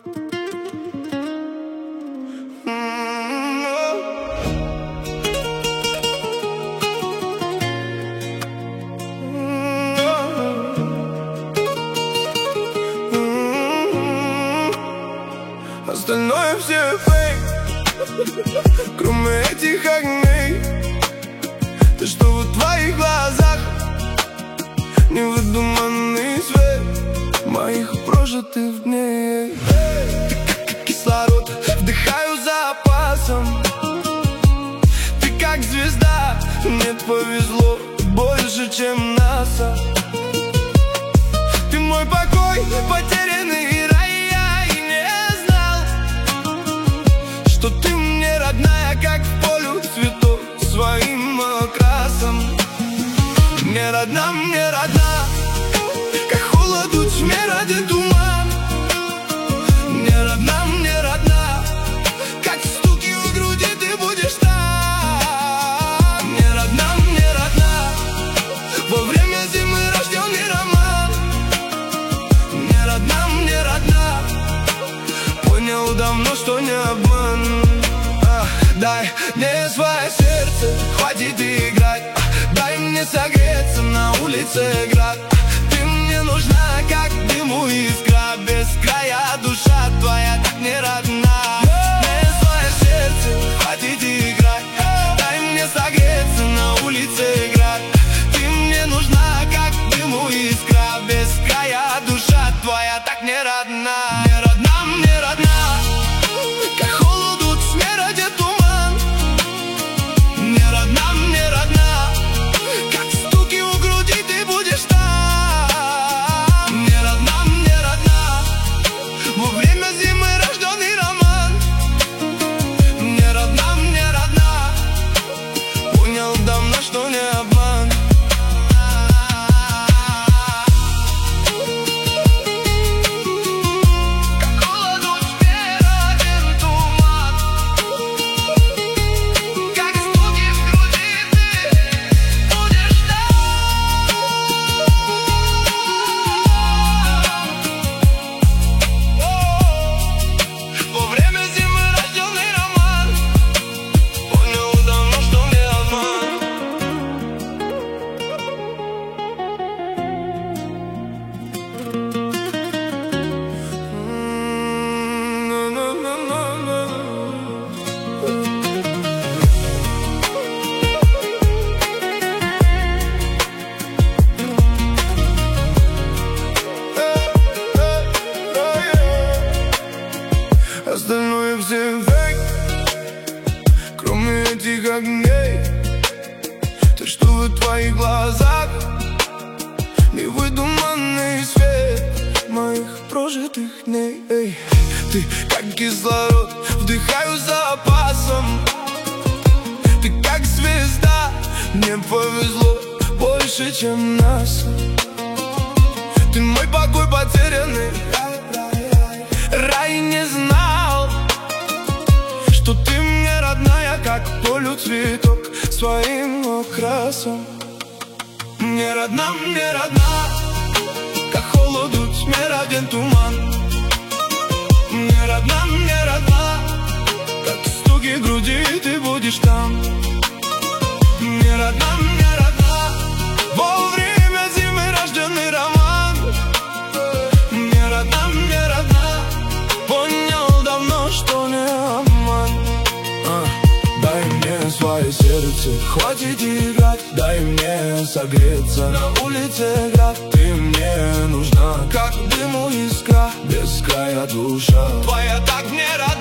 Остальное все фейк, кроме этих огней. То, что в твоих глазах невыдуманный свет моих прожитых дней. Ты как кислород, вдыхаю запасом. Ты как звезда, мне повезло больше, чем НАСА. Ты мой покой, потерянный рай. Я и не знал, что ты мне родная, как в полю цветов своим окрасом. Мне родна, как холоду тьме ради туман. Мне родна, как стуки в груди ты будешь там. Мне родна, во время зимы рожденный роман. Мне родна, понял давно, что не обман. Дай мне свое сердце, хватит играть. Дай мне согреться, на улице град. Ты мне нужна, как дыму искра. Без края душа твоя так не родна. Мне свое сердце, хватит играть. Дай мне согреться, на улице град. Ты мне нужна, как дыму искра. Без края душа твоя так не родна. Мне родна, как холоду тьме ради туман. Мне родна, как стуки в груди ты будешь там. Мне родна, во время зимы рожденный роман. Мне родна, понял давно, что не обман. Остальное все фейк, кроме этих огней. То, что в твоих глазах невыдуманный свет моих прожитых дней. Эй, ты как кислород, вдыхаю запасом. Ты как звезда, мне повезло больше, чем НАСА. Ты мой покой потерянный рай, не знал, что ты мне родная, как полю цветок своим окрасом. Мне родна, как холоду тьме роден туман. Мне родна, как стуки в груди ты будешь там. Мне родна, во время зимы рожденный роман. Мне родна, понял давно, что не обман. Дай мне свое сердце, хватит играть. Дай мне согреться, на улице град. Ты мне нужна, как дыму искра. Без края душа твоя так не родна.